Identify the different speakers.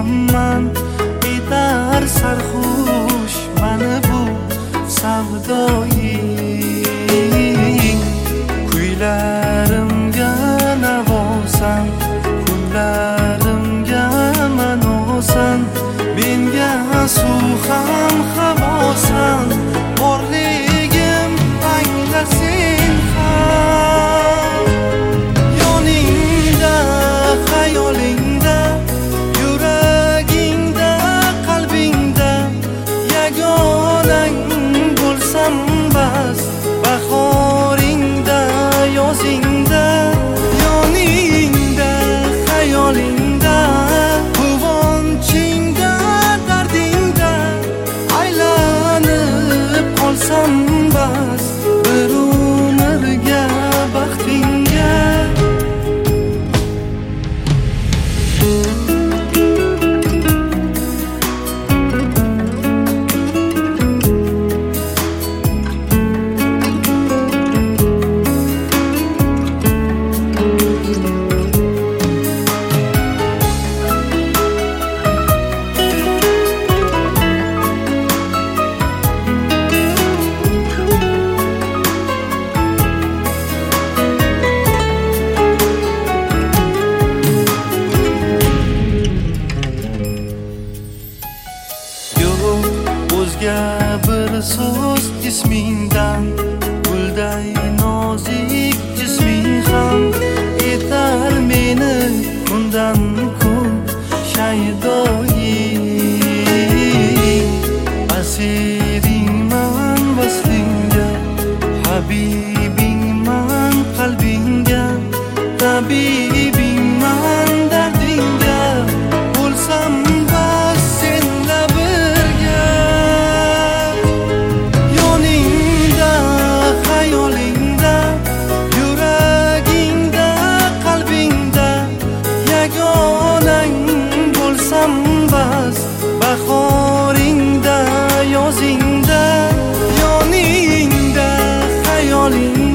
Speaker 1: ekanman, etar sarxush mani bu savdoying. Kuylarimga navosan, kunlarimga manosan, menga suv ham havosan, borligim angla sen ham. Yoningda, xayolingda, yuragingda, qalbingda, yagonang bo'lsam bas, bahoringda, yozingda. Yoningda, xayolingda, quvonchingda, dardingda, aylanib qolsam bas, bir umrga baxtingga. O'zga bir so'z ismingdan, gulday nozik jisming ham etar meni kundan kun shaydoying. Asiringman vaslingga, habibingman qalbingga, tabibingman dardingga, bo'lsam bas senla birga. Yoningda, xayolingda, yuragingda, qalbingda, yagonang bo'lsam bas, bahoringda, yozingda. Yoningda, xayoling